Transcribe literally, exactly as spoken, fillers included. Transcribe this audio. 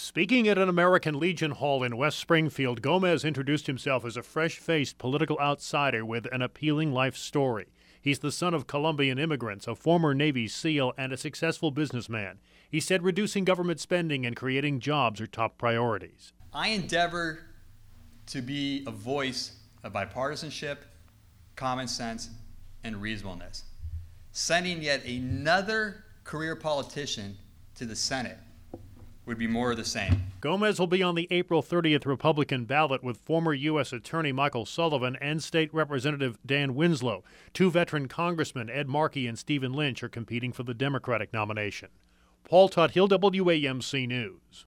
Speaking at an American Legion Hall in West Springfield, Gomez introduced himself as a fresh-faced political outsider with an appealing life story. He's the son of Colombian immigrants, a former Navy SEAL, and a successful businessman. He said reducing government spending and creating jobs are top priorities. I endeavor to be a voice of bipartisanship, common sense, and reasonableness. Sending yet another career politician to the Senate would be more of the same. Gomez will be on the April thirtieth Republican ballot with former U S Attorney Michael Sullivan and State Representative Dan Winslow. Two veteran congressmen, Ed Markey and Stephen Lynch, are competing for the Democratic nomination. Paul Tuthill, W A M C News.